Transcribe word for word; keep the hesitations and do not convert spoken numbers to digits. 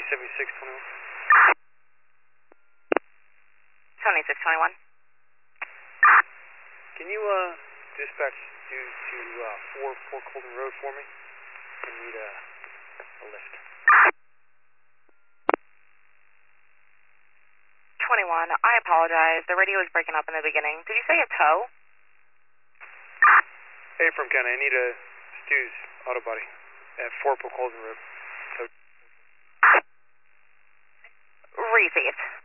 seventy-six twenty-one. seventy-six twenty-one. Can you, uh, dispatch due to, uh, four, four Colton Road for me? I need a, a lift. twenty-one, I apologize. The radio was breaking up in the beginning. Did you say a tow? Hey, from Ken, I need a Stu's auto body at four Colton Road. So Received.